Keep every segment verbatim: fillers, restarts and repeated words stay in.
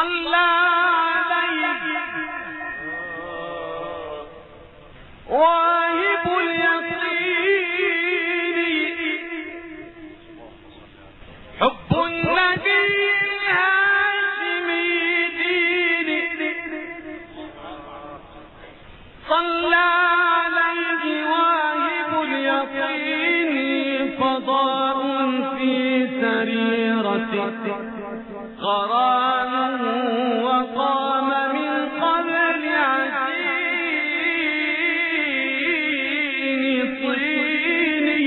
صلى عليه واهب اليقين حب النبي الهاشمي ديني صلى عليه واهب اليقين فضاء في سريرته غرامه وقام من قبل عجين طيني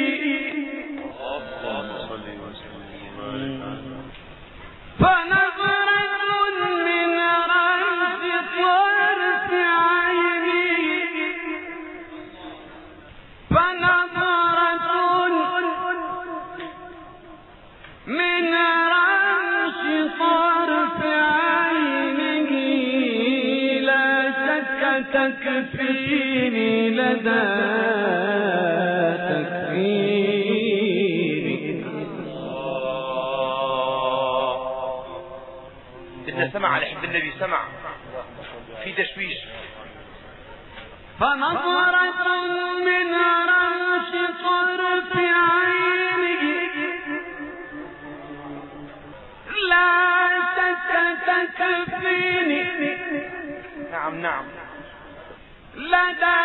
فنظرة من رمز طرف عيني فنظرة من رمش طرف عينه لا شك تكفيني لدى تكفيني. بدنا سمع على حب النبي، سمع في تشويش. فنظرة من رمش طرف عينه لا شك تكفيني. نعم نعم لدى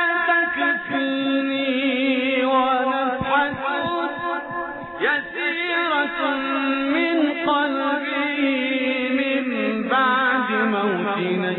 تكفيني ونفحة يسيرة من قلبي من بعد موتنا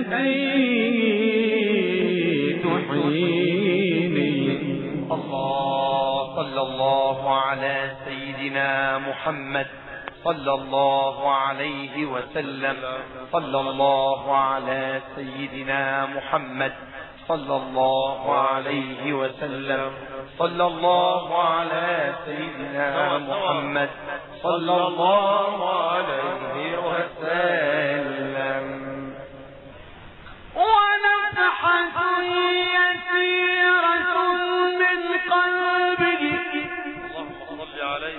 الأزيد تحييني. الله صلى الله على سيدنا محمد صلى الله عليه وسلم. صلى الله على سيدنا محمد صلى الله عليه وسلم. صلى الله على سيدنا محمد صلى الله عليه وسلم. ونفحة يسيرة من قلبه اللهم صل عليه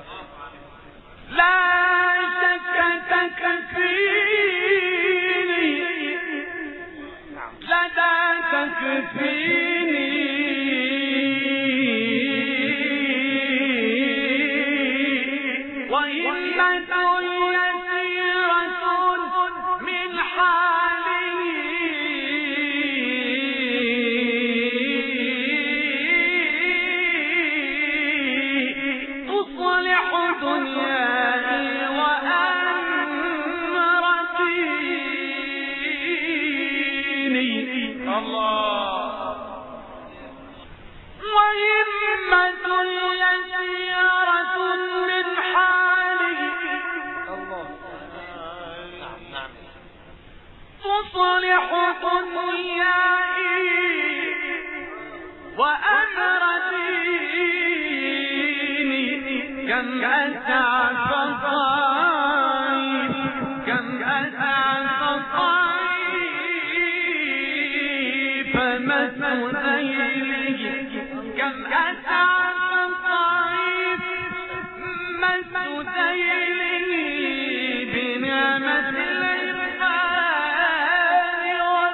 لا شك تكفيني لدى تكفيني وهمة يسيرة من حاله تصلح دنياي وأمر الله. وهمة يسيرة من حاله تصلح دنياي وأمر ديني. كم أسعى فطايف كم أسعى فطايف فمس ذيله كم أسعى فطايف مس ذيله بنعمة الإرفان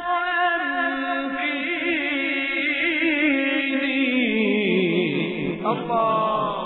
والتمكين. الله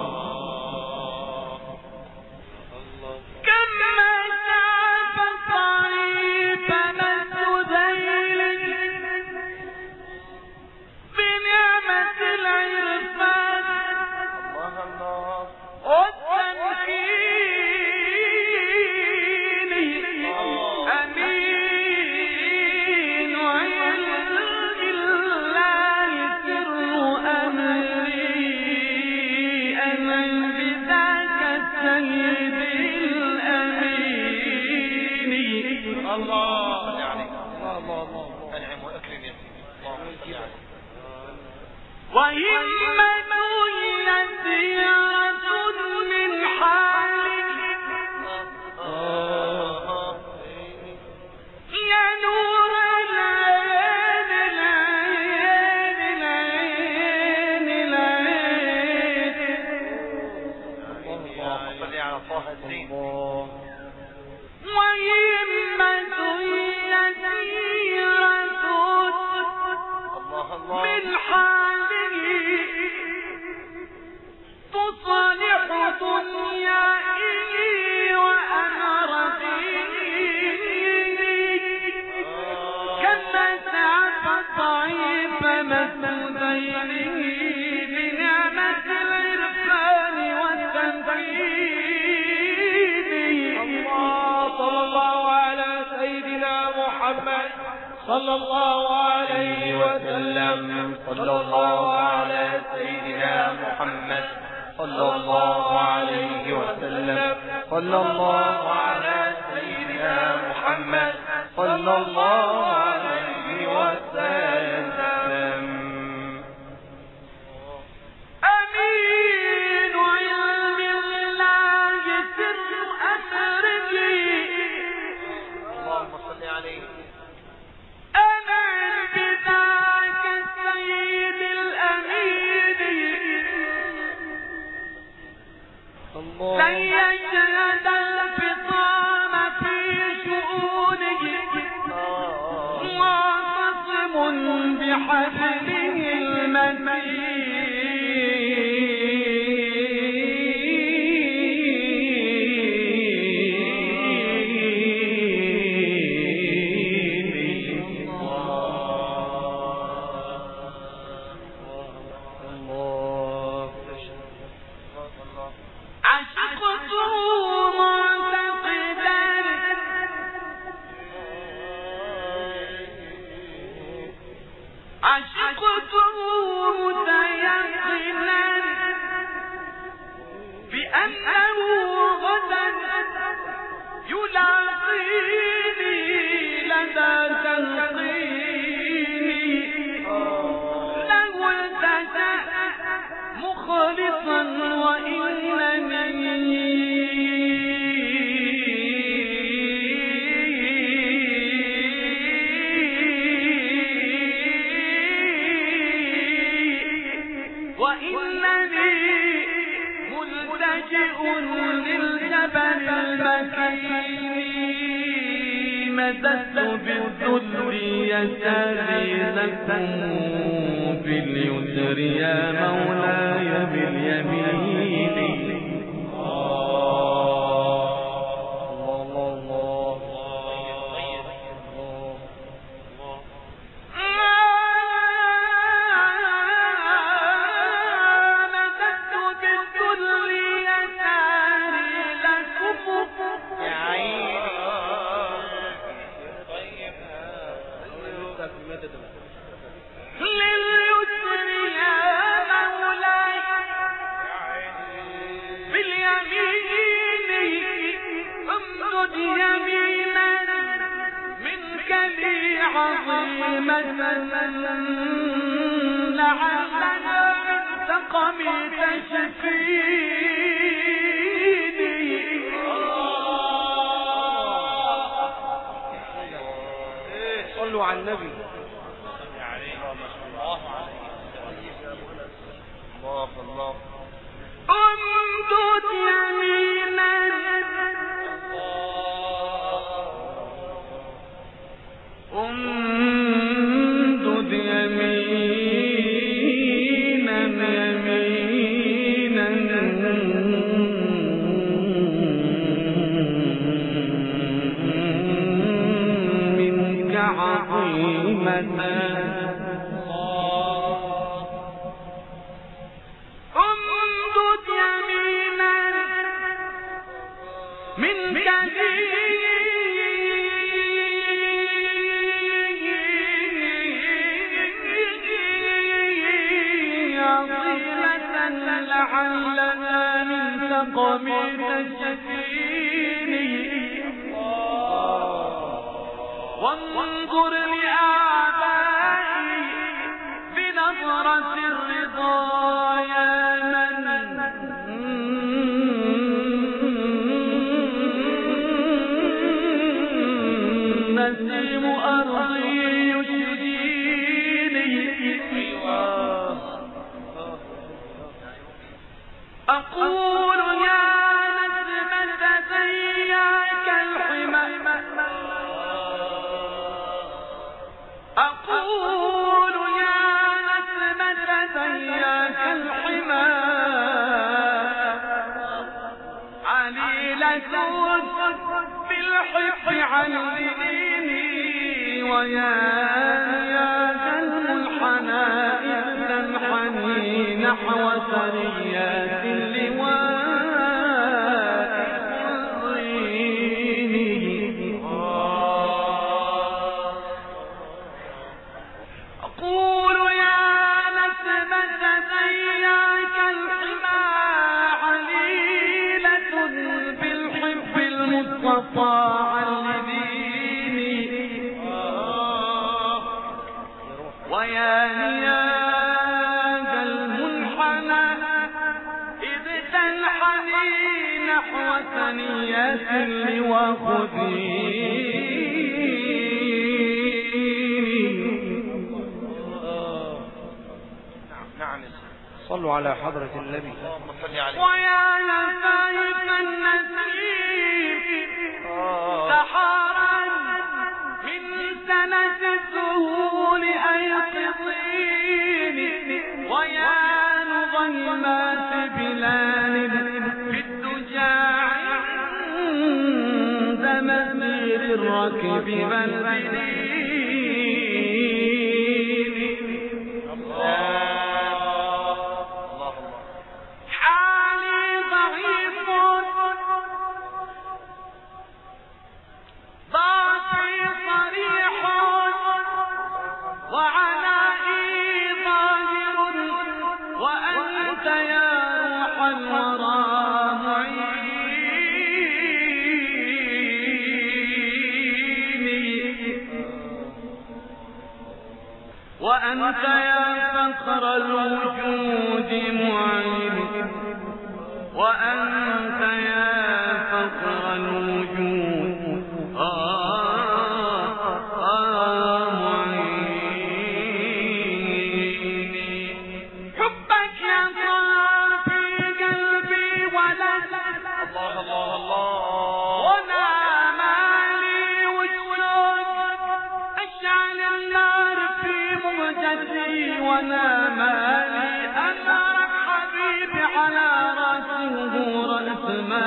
وهمة يسيرة من حاله يا نور العين العين العين العين. اللهم صل على طه الزين. وهمة دنيائي وأنا رفيقي كالناس فضعيف مسدينه بنعمة العرفان والتنفيذ. الله صلى الله على سيدنا محمد صلى الله عليه وسلم. صلى الله على سيدنا محمد صلى الله عليه وسلم. صلى الله على سيدنا محمد صلى الله عليه وسلم. أمين علم الله سر أمره اللهم صل عليه. أنا بذاك السيد الأمين الله لن يشهد الفطام في شؤونه معتصم بحبله المتين. عشقته معتقدا عشقته متيقنا بأنه غدا يلاقيني لدى تلقيني له التجأ مخلصا وإنني وإنني ملتجئ للجبل المكين مددت بالذل يساري لكم باليسر يا مولاي باليمين. لليسر يا مولاي باليمين امدد يمينا منك لي عظيمة لعلنا من سقمي تشفيني. صلوا على النبي. الله الله. امدد يمينا امدد يمينا يمينا منك عظيمة امدد يمينا منك عظيمة لعلنا من سقم تشفيني. وانظر لأعدائي بنظرة الرضا يا من نسيم أرضي يشجيني. أقول يا نسمة زياك الحمى أقول يا نسمة زياك الحمى بالحب علميني ويا نياز المنحنى إذ تنحني نحو ثريات اللواء الضيني. أقول يا نسمة ثياك الحمى عليلة بالحب المصطفى علميني ويا نياز المنحنى إذ تنحني نحو ثنيات اللواء صلوا على حضرة النبي. ويا لطيف النسيم سحرا من سنة السهول أيقظيني ويا نغيمات بلال في الدجى عند مسير الركب منزلي. وأنت يا فخر الوجود معين وأنت يا فخر الوجود آه آه معين. حبك يا صار في قلبي ولد الله الله الله وانا مالي وشلون اشعل النار في مهجتي وانا مالي امرك حبيبي على راسه رأس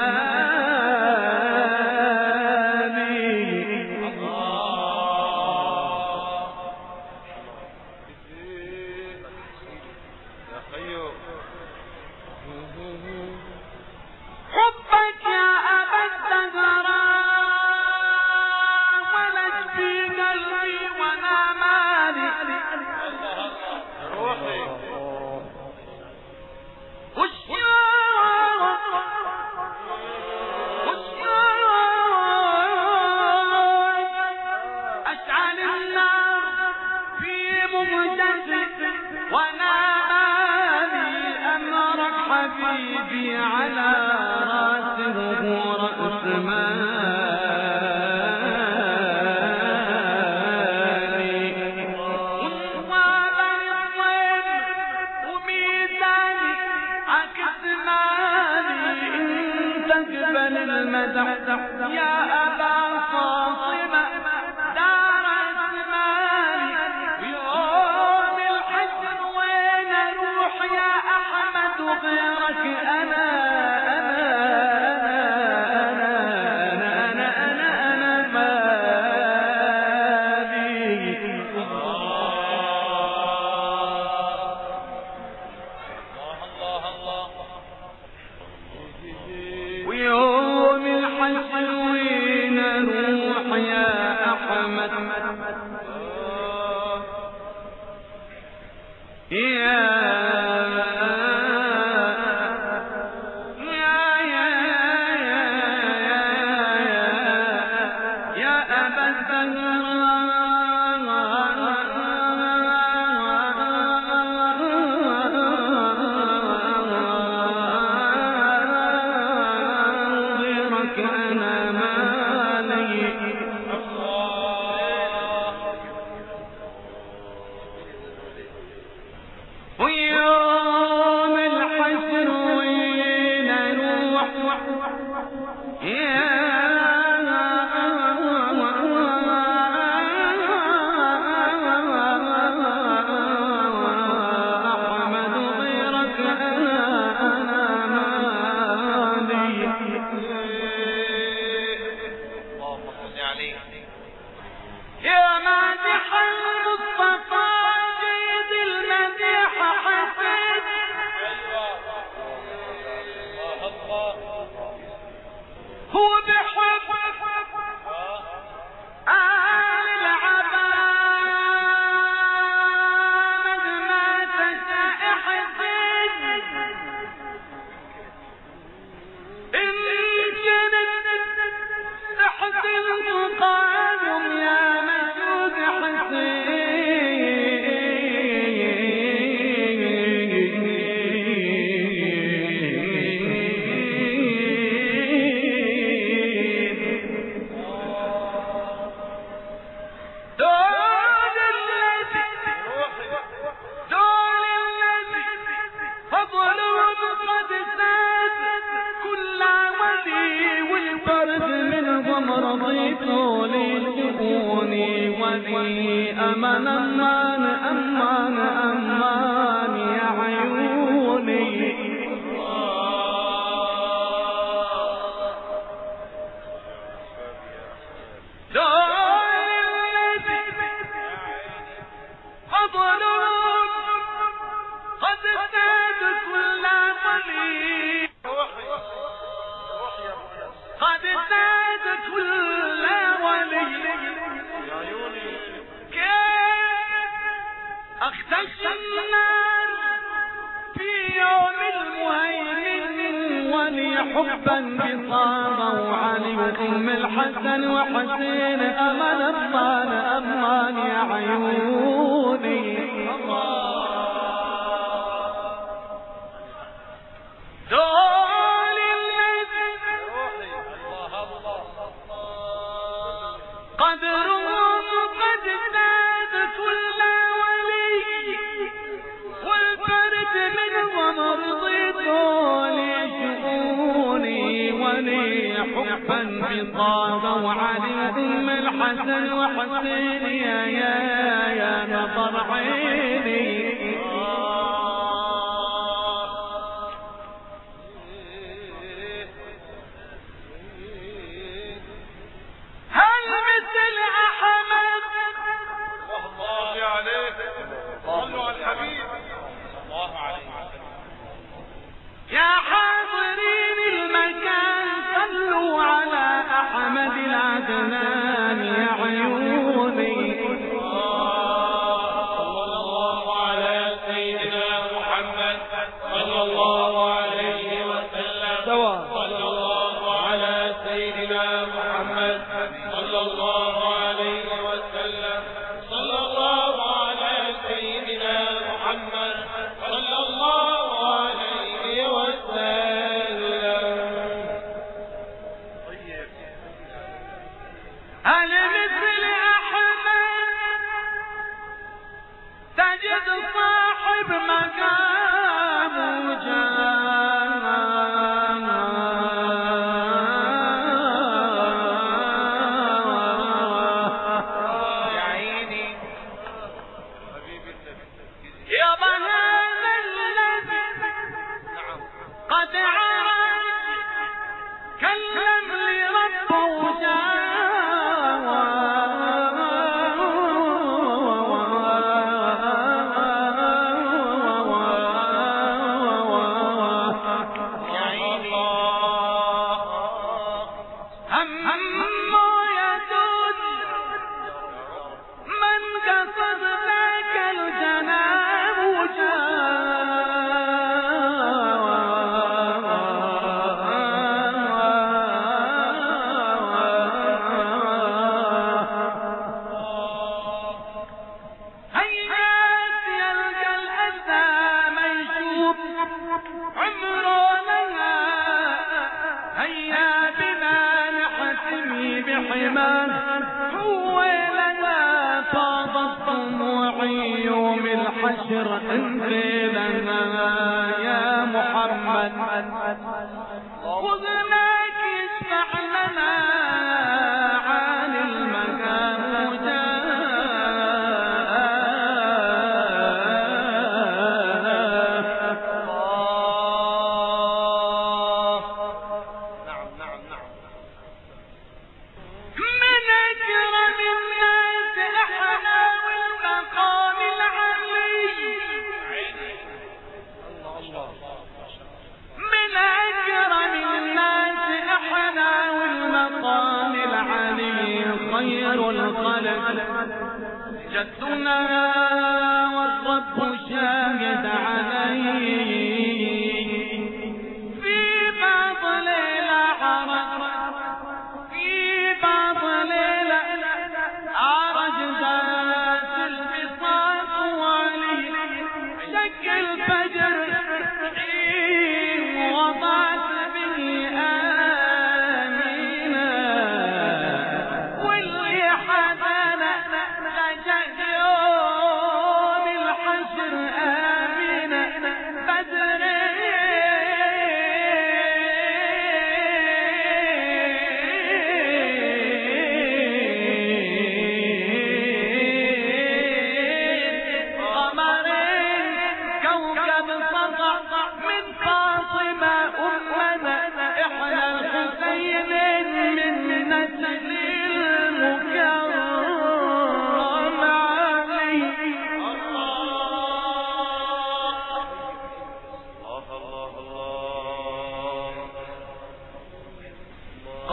مالي. يا خيو حبك يا أبا الزهراء ولد في قلبي وانا مالي روحي والشوق والشوق أشعل النار في مهجتي وانا مالي أمرك حبيبي على راسه رأس مالي. وانصاب الطيب وميزاني عكس مالي إن تقبل المدح يا أبا فاطمة دار مالي. يوم الحشر وين اروح يا أحمد غيرك أنا أنا أنا أنا أنا أنا مالي. ويوم الحشر وين منهم رضيت لشؤوني ولي أمان أمان أمان أمان يا عيوني حبا بصاغوا علي وأم الحسن وحسين أمان أمان أمان يا عيوني دول قدرهم قد زاد كل ولي والفرد منهم رضيت ولي حبا بطاغوا علي أم الحسن وحسين يا يا يا نظر عيني هل مثل أحمد الله عليه صلوا على الحبيب الله عليه يا حاضرين المكان صلوا على أحمد العدنان يا عيوني صلى الله على سيدنا محمد صلى الله عليه وسلم صلى الله على سيدنا محمد صلى الله عليه وسلم صلى الله على سيدنا محمد صلى الله عليه وسلم هل مثل أحمد تجد صاحب مقام يا عيني يا هذا الذي قد عاد كلم لي ربه الحشر انزل لنا يا محمد خذناك اشفع لنا عن المكان خير الخلق جدنا والرب شاهد عليه في بعض ليلة عرج في بعض ليلة عرج ذات البساط وعلي شك الفجر وضعت به آمينا واللي حزن لجأ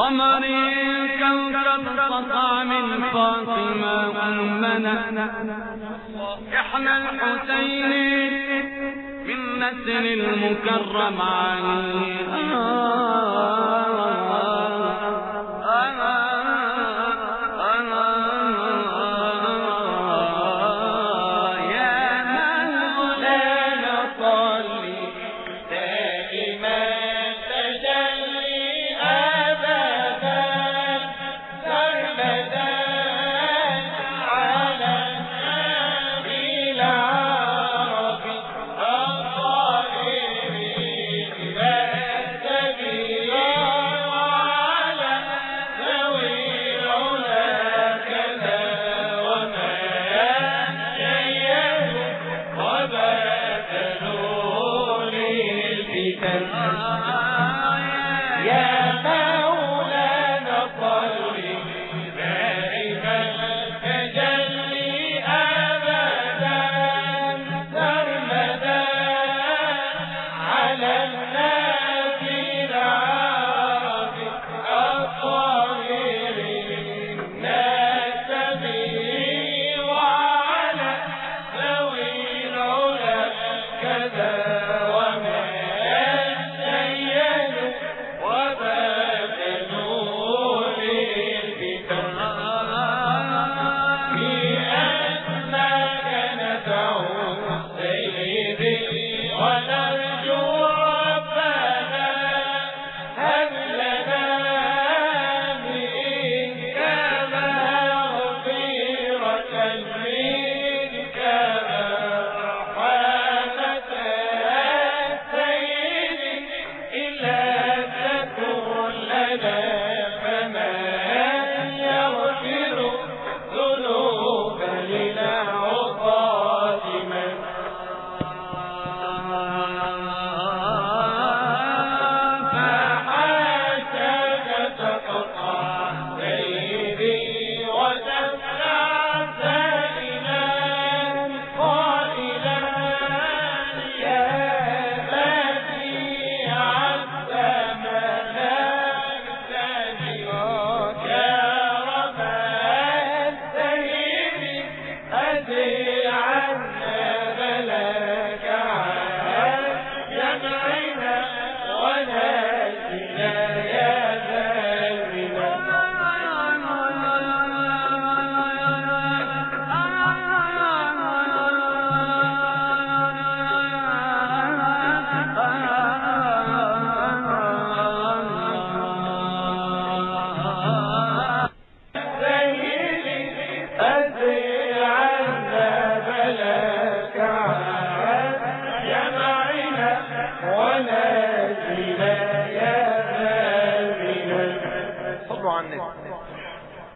قمر كوكب سطع من فاطمة أمنا إحنا الحسين من نسل المكرم علي ولا